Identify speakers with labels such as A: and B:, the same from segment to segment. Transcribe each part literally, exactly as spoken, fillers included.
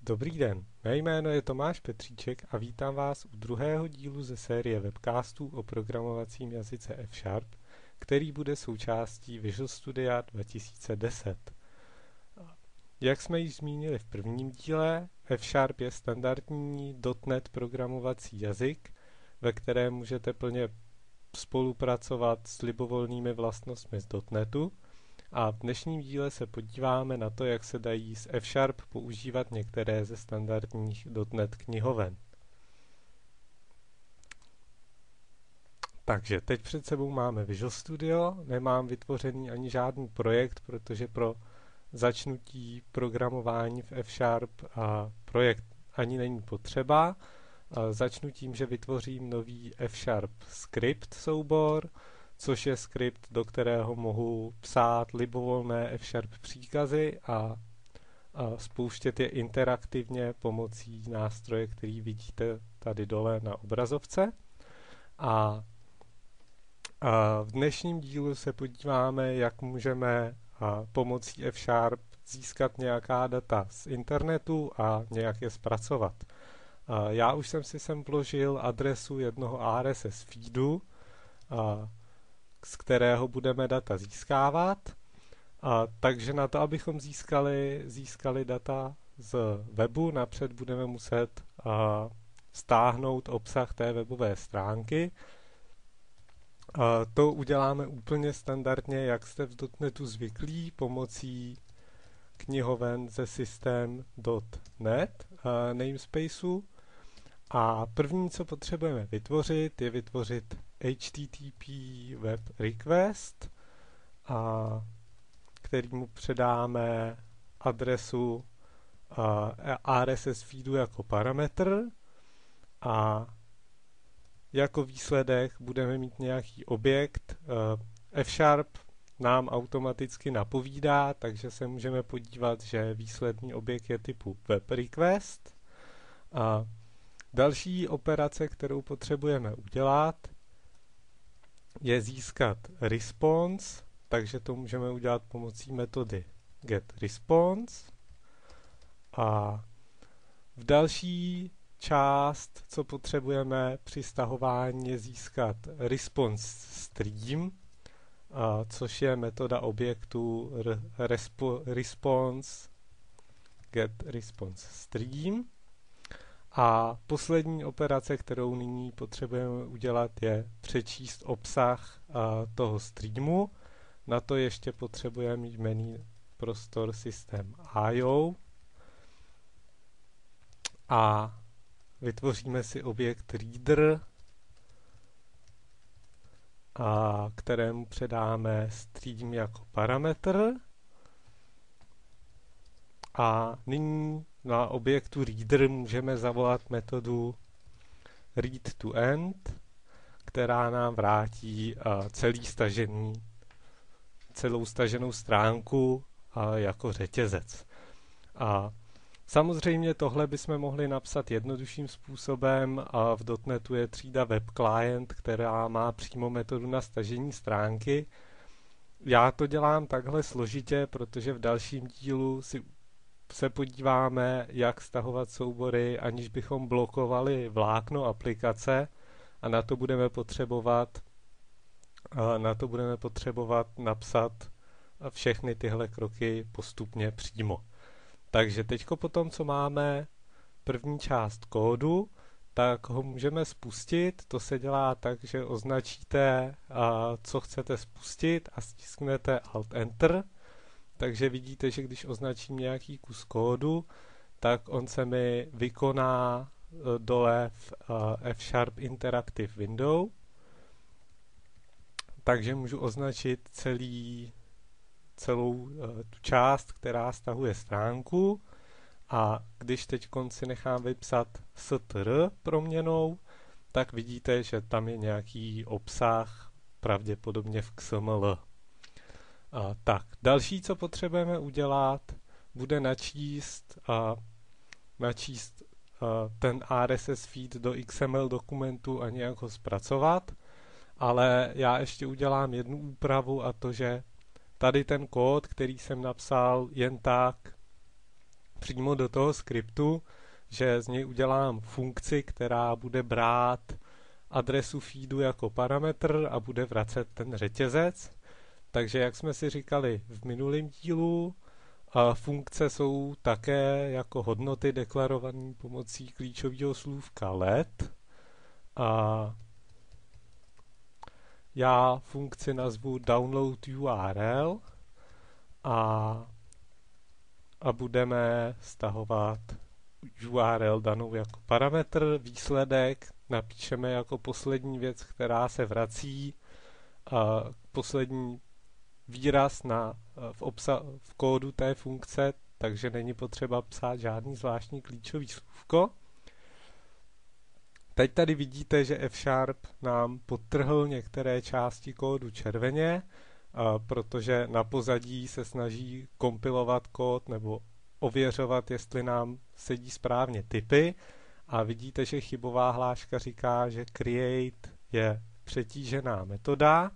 A: Dobrý den, mé jméno je Tomáš Petříček a vítám vás u druhého dílu ze série webcastů o programovacím jazyce F Sharp, který bude součástí Visual Studia dva tisíce deset. Jak jsme již zmínili v prvním díle, F Sharp je standardní .dot net programovací jazyk, ve kterém můžete plně spolupracovat s libovolnými vlastnostmi z .dot netu. A v dnešním díle se podíváme na to, jak se dají s F Sharp používat některé ze standardních .dot net knihoven. Takže teď před sebou máme Visual Studio, nemám vytvořený ani žádný projekt, protože pro začnutí programování v F Sharp a projekt ani není potřeba. A začnu tím, že vytvořím nový F Sharp script soubor, což je skript, do kterého mohu psát libovolné F Sharp příkazy a, a spouštět je interaktivně pomocí nástroje, který vidíte tady dole na obrazovce. A, a v dnešním dílu se podíváme, jak můžeme a, pomocí F Sharp získat nějaká data z internetu a nějak je zpracovat. A, já už jsem si sem vložil adresu jednoho R S S feedu, a, z kterého budeme data získávat. A, takže na to, abychom získali, získali data z webu, napřed budeme muset a, stáhnout obsah té webové stránky. A, to uděláme úplně standardně, jak jste v .dot netu zvyklí, pomocí knihoven ze systém tečka net a, namespaceu. A první, co potřebujeme vytvořit, je vytvořit H T T P web request, a kterýmu předáme adresu a, R S S feedu jako parametr a jako výsledek budeme mít nějaký objekt. F Sharp nám automaticky napovídá, takže se můžeme podívat, že výsledný objekt je typu web request. A další operace, kterou potřebujeme udělat, je získat response, takže to můžeme udělat pomocí metody getResponse. A v další část, co potřebujeme při stahování, je získat response stream, a což je metoda objektu respo, response getResponse stream. A poslední operace, kterou nyní potřebujeme udělat, je přečíst obsah a, toho streamu. Na to ještě potřebujeme mít jmenný prostor systém I O a vytvoříme si objekt reader, a kterému předáme stream jako parametr. A nyní na objektu reader můžeme zavolat metodu read-to-end, která nám vrátí uh, celý stažený, celou staženou stránku uh, jako řetězec. A samozřejmě tohle bychom mohli napsat jednodušším způsobem. A v .dot netu je třída web client, která má přímo metodu na stažení stránky. Já to dělám takhle složitě, protože v dalším dílu si se podíváme, jak stahovat soubory, aniž bychom blokovali vlákno aplikace, a na to budeme potřebovat na to budeme potřebovat napsat všechny tyhle kroky postupně přímo. Takže teďko po tom, co máme první část kódu, tak ho můžeme spustit. To se dělá tak, že označíte, co chcete spustit, a stisknete Alt Enter. Takže vidíte, že když označím nějaký kus kódu, tak on se mi vykoná dole v F Sharp Interactive Window. Takže můžu označit celý, celou tu část, která stahuje stránku. A když teď si nechám vypsat str proměnou, tak vidíte, že tam je nějaký obsah, pravděpodobně v X M L. A, tak, další, co potřebujeme udělat, bude načíst, a, načíst a, ten R S S feed do X M L dokumentu a nějak ho zpracovat, ale já ještě udělám jednu úpravu, a to, že tady ten kód, který jsem napsal jen tak přímo do toho skriptu, že z něj udělám funkci, která bude brát adresu feedu jako parametr a bude vracet ten řetězec. Takže jak jsme si říkali v minulém dílu, funkce jsou také jako hodnoty deklarované pomocí klíčového slůvka let. A já funkci nazvu download U R L a, a budeme stahovat U R L danou jako parametr. Výsledek napíšeme jako poslední věc, která se vrací, a poslední výraz na, v, obsa, v kódu té funkce, takže není potřeba psát žádný zvláštní klíčový slůvko. Teď tady vidíte, že F-Sharp nám podtrhl některé části kódu červeně, protože na pozadí se snaží kompilovat kód nebo ověřovat, jestli nám sedí správně typy. A vidíte, že chybová hláška říká, že create je přetížená metoda.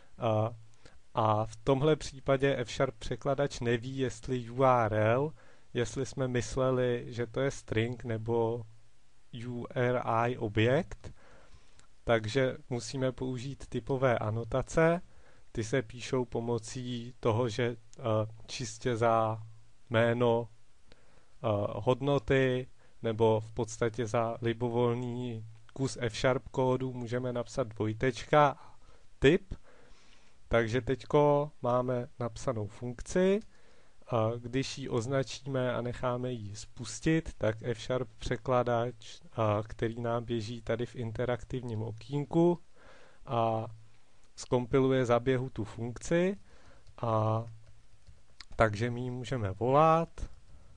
A: A v tomhle případě F-Sharp překladač neví, jestli U R L, jestli jsme mysleli, že to je string nebo U R I objekt, takže musíme použít typové anotace. Ty se píšou pomocí toho, že uh, čistě za jméno uh, hodnoty nebo v podstatě za libovolný kus F-Sharp kódu můžeme napsat dvojtečka typ. Takže teďko máme napsanou funkci. A když ji označíme a necháme ji spustit, tak F-Sharp překladač, a, který nám běží tady v interaktivním okýnku, a zkompiluje za běhu tu funkci. A takže my ji můžeme volat.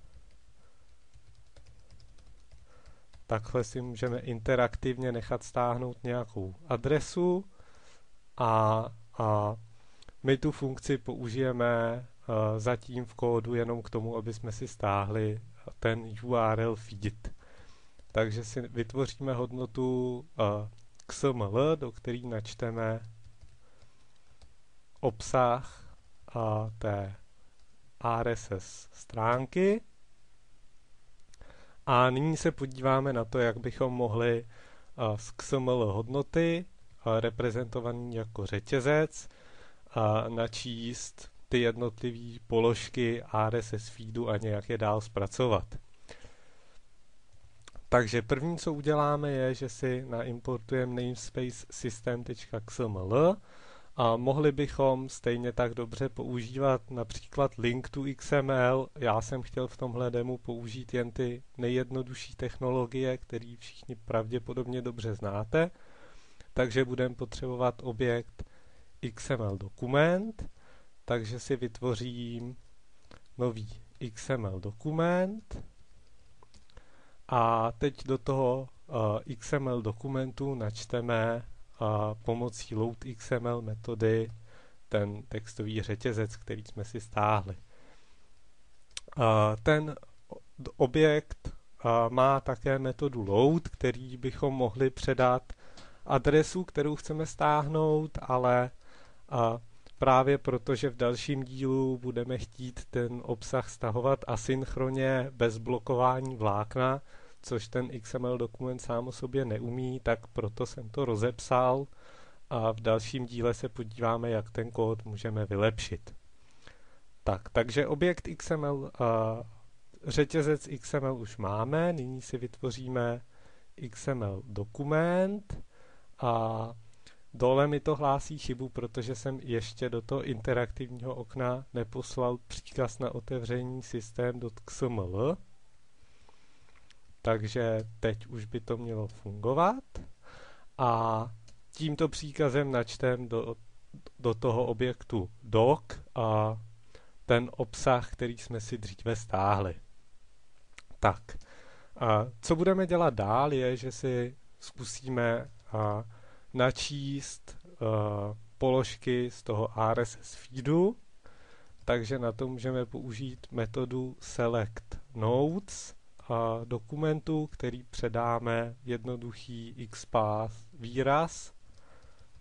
A: Takhle si můžeme interaktivně nechat stáhnout nějakou adresu a, a my tu funkci použijeme uh, zatím v kódu jenom k tomu, aby jsme si stáhli ten U R L feed. Takže si vytvoříme hodnotu uh, X M L, do který načteme obsah uh, té R S S stránky. A nyní se podíváme na to, jak bychom mohli uh, z X M L hodnoty, uh, reprezentovaný jako řetězec, a načíst ty jednotlivé položky R S S feedu a nějak je dál zpracovat. Takže první, co uděláme, je, že si naimportujeme namespace system.xml a mohli bychom stejně tak dobře používat například link to X M L. Já jsem chtěl v tomhle demo použít jen ty nejjednodušší technologie, které všichni pravděpodobně dobře znáte. Takže budeme potřebovat objekt X M L dokument, takže si vytvořím nový X M L dokument a teď do toho uh, X M L dokumentu načteme uh, pomocí loadXML metody ten textový řetězec, který jsme si stáhli. Uh, ten objekt uh, má také metodu load, který bychom mohli předat adresu, kterou chceme stáhnout, ale a právě protože v dalším dílu budeme chtít ten obsah stahovat asynchronně bez blokování vlákna, což ten X M L dokument sám o sobě neumí, tak proto jsem to rozepsal a v dalším díle se podíváme, jak ten kód můžeme vylepšit. Tak, takže objekt X M L, a řetězec X M L už máme, nyní si vytvoříme X M L dokument a dole mi to hlásí chybu, protože jsem ještě do toho interaktivního okna neposlal příkaz na otevření systém.xml. Takže teď už by to mělo fungovat. A tímto příkazem načtem do, do toho objektu doc a ten obsah, který jsme si dříve stáhli. Tak, a co budeme dělat dál, je, že si zkusíme a, načíst uh, položky z toho R S S feedu, takže na to můžeme použít metodu select nodes a dokumentu, který předáme jednoduchý xpath výraz,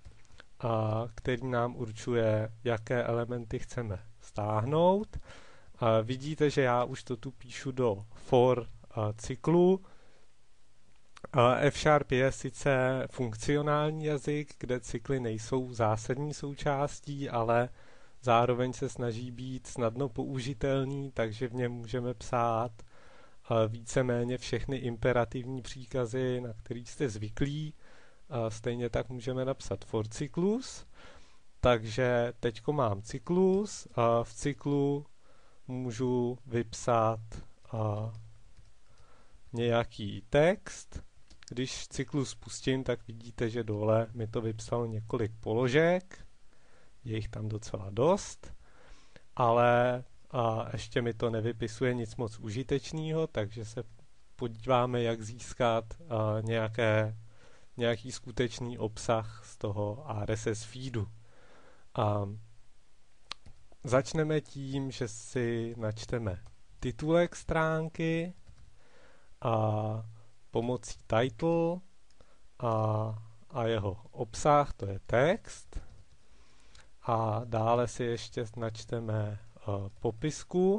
A: a který nám určuje, jaké elementy chceme stáhnout. A vidíte, že já už to tu píšu do for a, cyklu. A F-Sharp je sice funkcionální jazyk, kde cykly nejsou zásadní součástí, ale zároveň se snaží být snadno použitelný, takže v něm můžeme psát a, víceméně všechny imperativní příkazy, na který jste zvyklí. A stejně tak můžeme napsat for cyklus. Takže teďko mám cyklus a v cyklu můžu vypsat a, nějaký text. Když cyklus spustím, tak vidíte, že dole mi to vypsalo několik položek. Je jich tam docela dost, ale a, ještě mi to nevypisuje nic moc užitečného, takže se podíváme, jak získat a, nějaké, nějaký skutečný obsah z toho R S S feedu. A začneme tím, že si načteme titulek stránky a pomocí title a, a jeho obsah, to je text. A dále si ještě načteme uh, popisku,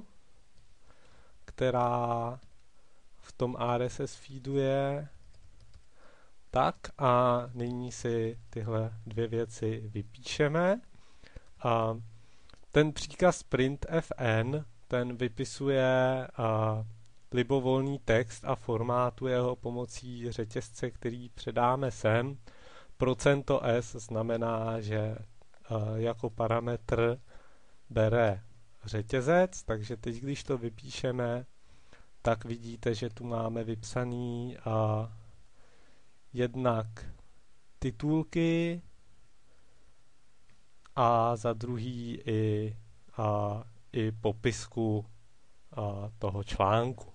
A: která v tom R S S feedu je. Tak a nyní si tyhle dvě věci vypíšeme. A ten příkaz printfn, ten vypisuje a, libovolný text a formátuje ho pomocí řetězce, který předáme sem. Procento S znamená, že a, jako parametr bere řetězec, takže teď, když to vypíšeme, tak vidíte, že tu máme vypsaný a, jednak titulky, a za druhý i, a, i popisku a, toho článku.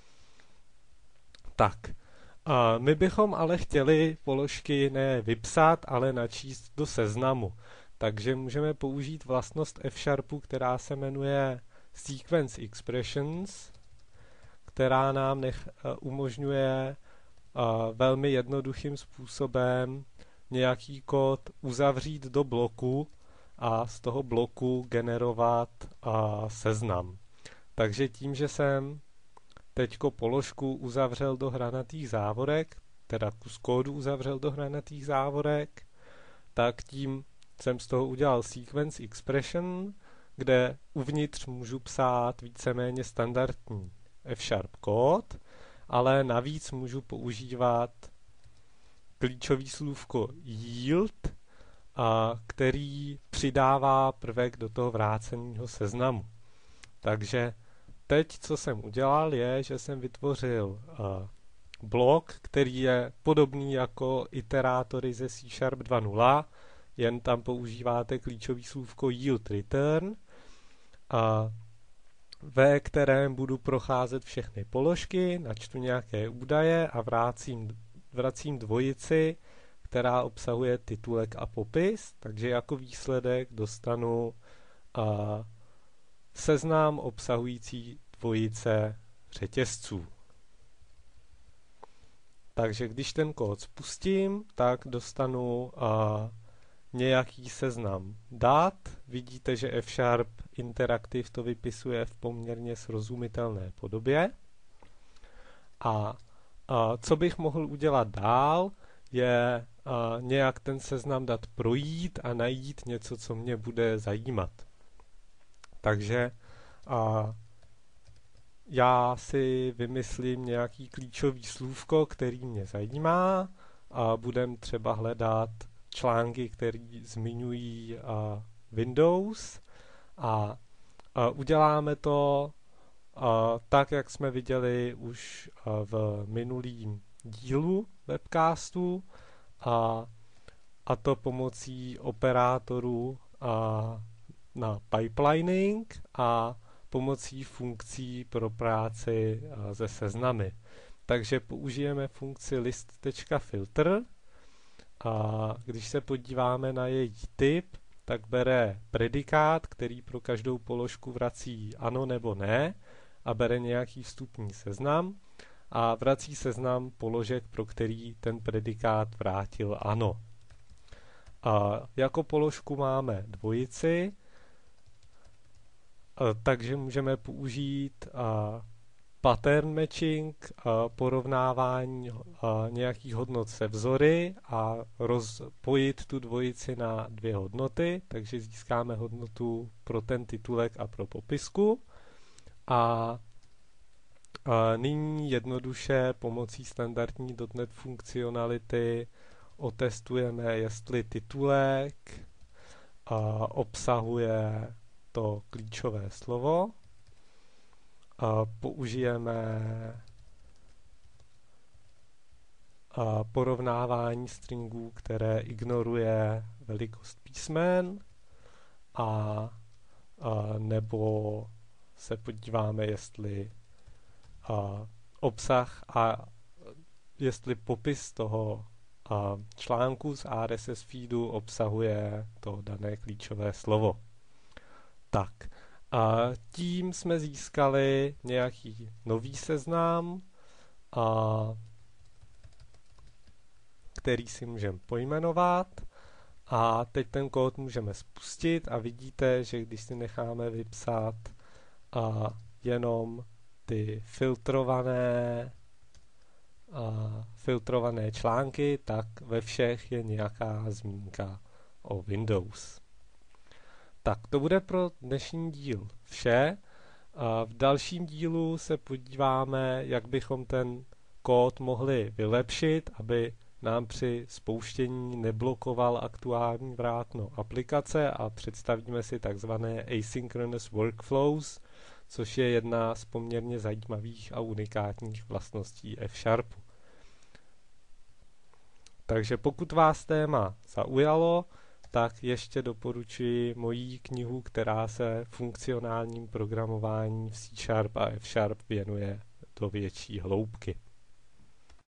A: Tak, a my bychom ale chtěli položky ne vypsat, ale načíst do seznamu. Takže můžeme použít vlastnost F-Sharpu, která se jmenuje Sequence Expressions, která nám nech, umožňuje a, velmi jednoduchým způsobem nějaký kód uzavřít do bloku a z toho bloku generovat a, seznam. Takže tím, že jsem teďko položku uzavřel do hranatých závorek, teda kus kódu uzavřel do hranatých závorek, tak tím jsem z toho udělal sequence expression, kde uvnitř můžu psát víceméně standardní F-Sharp kód, ale navíc můžu používat klíčový slůvko yield, a který přidává prvek do toho vráceného seznamu. Takže teď, co jsem udělal, je, že jsem vytvořil uh, blok, který je podobný jako iterátory ze C Sharp dva tečka nula, jen tam používáte klíčový slůvko yield return, uh, ve kterém budu procházet všechny položky, načtu nějaké údaje a vracím, vracím dvojici, která obsahuje titulek a popis, takže jako výsledek dostanu uh, seznam obsahující dvojice řetězců. Takže když ten kód spustím, tak dostanu uh, nějaký seznam dat. Vidíte, že F-Sharp Interactive to vypisuje v poměrně srozumitelné podobě. A uh, co bych mohl udělat dál, je uh, nějak ten seznam dat projít a najít něco, co mě bude zajímat. Takže uh, já si vymyslím nějaký klíčový slůvko, který mě zajímá a budem třeba hledat články, které zmiňují uh, Windows a uh, uděláme to uh, tak, jak jsme viděli už uh, v minulým dílu webcastu a, a to pomocí operátorů uh, na pipelining a pomocí funkcí pro práci uh, se seznamy. Takže použijeme funkci list.filter a když se podíváme na její typ, tak bere predikát, který pro každou položku vrací ano nebo ne a bere nějaký vstupní seznam a vrací seznam položek, pro který ten predikát vrátil ano. A jako položku máme dvojici Takže můžeme použít pattern matching, porovnávání nějakých hodnot se vzory a rozpojit tu dvojici na dvě hodnoty, takže získáme hodnotu pro ten titulek a pro popisku. A nyní jednoduše pomocí standardní .dot net funkcionality otestujeme, jestli titulek obsahuje to klíčové slovo. Použijeme porovnávání stringů, které ignoruje velikost písmen, a, a nebo se podíváme, jestli a, obsah a jestli popis toho a, článku z R S S feedu obsahuje to dané klíčové slovo. Tak, a tím jsme získali nějaký nový seznam, a, který si můžeme pojmenovat. A teď ten kód můžeme spustit a vidíte, že když si necháme vypsat a, jenom ty filtrované, a, filtrované články, tak ve všech je nějaká zmínka o Windows. Tak to bude pro dnešní díl vše. A v dalším dílu se podíváme, jak bychom ten kód mohli vylepšit, aby nám při spouštění neblokoval aktuální vrátno aplikace, a představíme si takzvané asynchronous workflows, což je jedna z poměrně zajímavých a unikátních vlastností F Sharpu. Takže pokud vás téma zaujalo, tak ještě doporučuji moji knihu, která se funkcionálním programování v C Sharp a F Sharp věnuje do větší hloubky.